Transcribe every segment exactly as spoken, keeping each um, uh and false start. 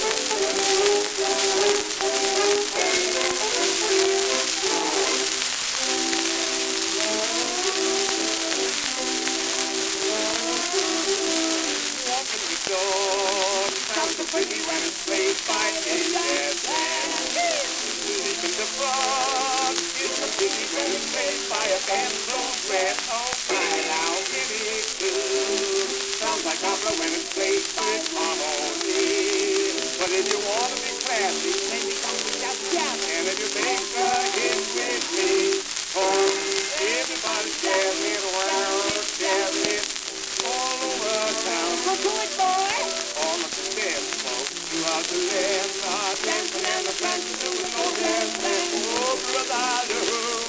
Sounds so pretty when it's played by a jazz band. Leaping the frog is so pretty when it's played by a band so red. Oh, my, now give me good. Sounds like opera when it's played with harmony. But if you want to be classy, maybe come to jazz jazz. And if you make a hit with me, oh, everybody jazzing around, jazzing all over town. So do it, boy. All of the dance folks throughout the land are dancing and the dancing doing no dance and oh brother,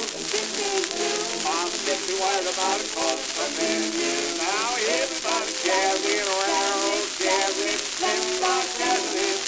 I'm simply wild about it cause something new. Now everybody jazzing around, jazzing, let's start jazzing.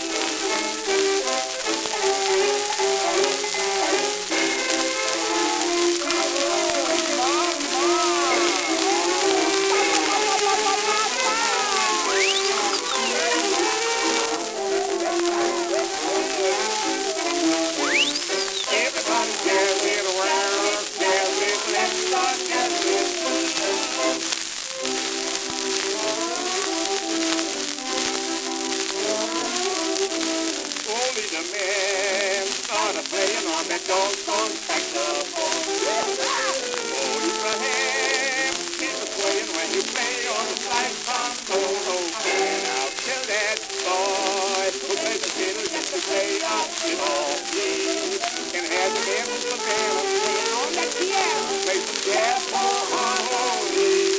Only the men started playing on that doggone saxophone. Oh, Abraham, he's a playing when you play on the saxophone. Oh, and I'll tell that boy who plays the fiddle just to play off it all, please. And have the men with the band playing on that piano, play some jazz for harmony.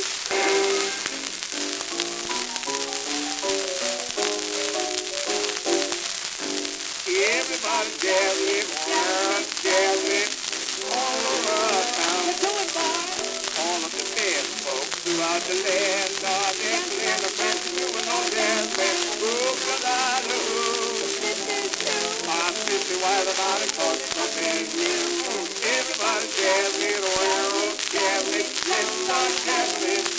Everybody jazzing, jazzing, all over town. You do it, boy. All of the dance folks throughout the land are dancing and the dancing doing no jazz band. Ooh, brother, I'm simply wild about it cause something new. Everybody jazzing around, jazzing, let's start jazzing.